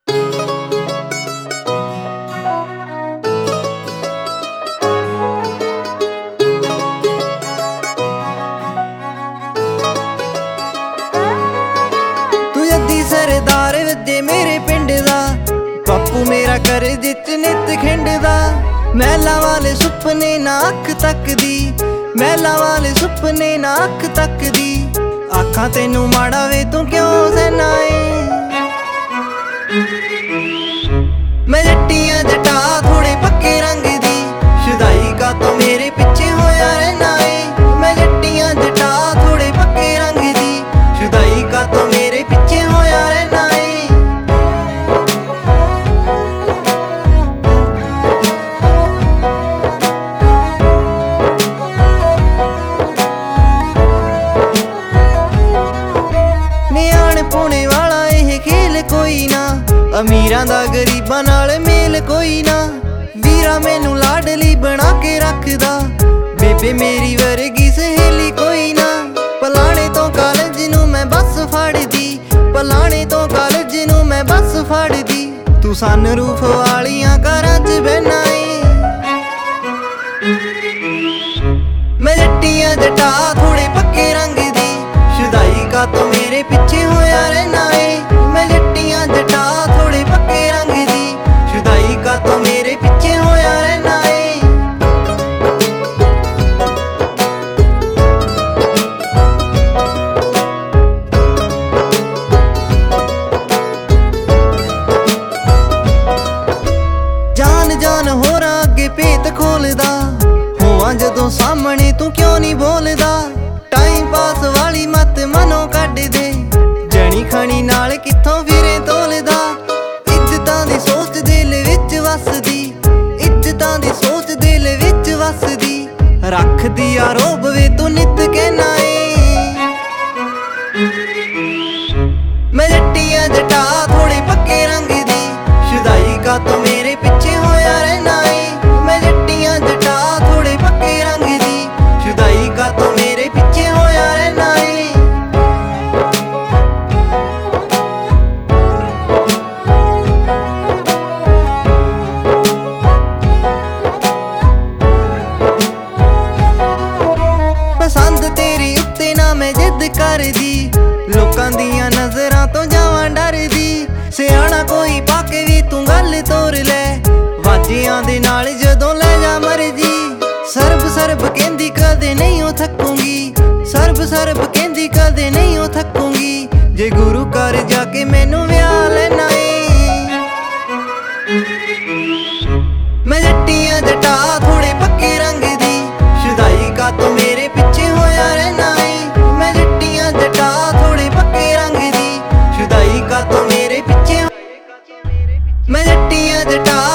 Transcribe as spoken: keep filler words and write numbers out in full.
सरदार वजे मेरे पिंड दा, बापू मेरा कर जिच नित खिंडदा। महलां वाले सुपने ना अख तकदी, महलां वाले सुपने ना अख तकदी। आखां तेनू माड़ा वे तू क्यों सहनाए। मैं जट्टियां जटा थोड़े पक्के रंग दी, शुदाई का तो मेरे पिछे होया रहना है। मैं जट्टियां जटा थोड़े पक्के रंग दी, शुदाई का तो मेरे पिछे होया रहना है। नियाण पुणे वाला यह खेल कोई ना, अमीरां दा गरीबां नाल मेल कोई ना। वीरा मैनू लाडली बना के रखदा, बेबे मेरी वर्गी सहेली कोई ना। पलाणे तो कालज नू मैं बस फड़दी, पलाणे तो कालज नू मैं बस फड़दी। तू सनरूफ वालियां घरां च बहना है। मैं जट्टियां जटा थोड़े पक्के रंग दी, शुदाई का तो मेरे पीछे होया रहना है। मैं जट्टियां जटा थोड़े पक्के रंग दी, शुदाई का तो मेरे पीछे होया रहना है। जान जान होरां अगे भेत खोलदा, होवां जदों सामने तू क्यों नहीं बोलदा। टाइम पास वाली मत मनो कढ दे, जनी खनी नाल कित्थों फिरे तोलदा। इज्जतां दी सोच दिल विच वसदी, इज्जतां दी सोच दिल विच वसदी। रख दिया रोब वे तू नित कहना है। मैं जट्टियां जटा थोड़े पक्के रंग दी, शुदाई का तो मेरे पीछे होया रहना है। मैं जट्टियां जटा थोड़े पक्के रंग दी, शुदाई का तो मेरे पीछे होया रहना है। पसंद तेरी उत्ते ना मैं जिद करदी, लोकां दियां नजरां तो जावां डरदी। सियाणा कोई पाके भी तू गल तोर लै, वाजियां दे नाल जदों ले जा मर्जी। सरब सरब कहंदी कदे नहीं ओ थकूंगी, सरब सरब कहंदी कदे नहीं ओ थकूंगी। जे गुरु घर जाके मैनू विआह लेना है। मैं जट्टियां जटा थोड़े पक्के रंग दी, शुदाई का तो मेरे पीछे होया रहना है। मैं जट्टियां जटा थोड़े पक्के रंग दी, शुदाई का तो मेरे पीछे। मैं जट्टियां जटा